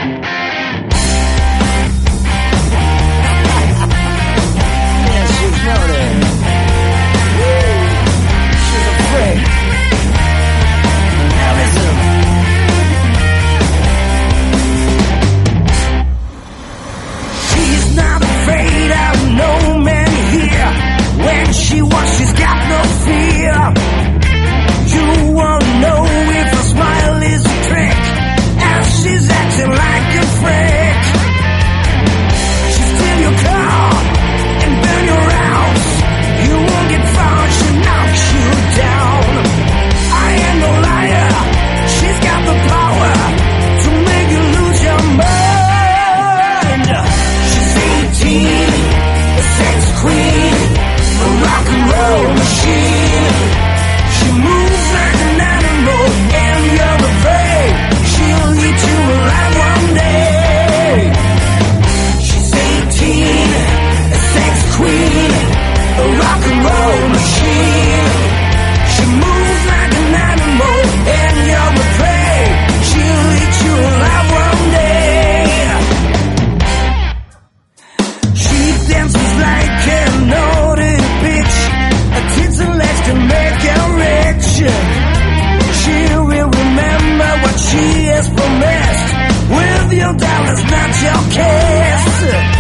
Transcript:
She wants, she's got no fear. You won't know if a smile is a trick, and she's acting like a freak. She'll steal your car and burn your house. You won't get far, she'll knock you down. I ain't no liar, she's got the power to make you lose your mind. She's 18, a sex queen, a rock and roll machine. She moves like an animal and you're the prey. She'll eat you alive one day. She's 18, a sex queen, a rock and roll machine. She moves like an animal and you're the prey. She'll eat you alive one day. She dances like an naughty bitch. A tits and legs can make her rich. She will remember what she has promised. With your dollars, not your cash.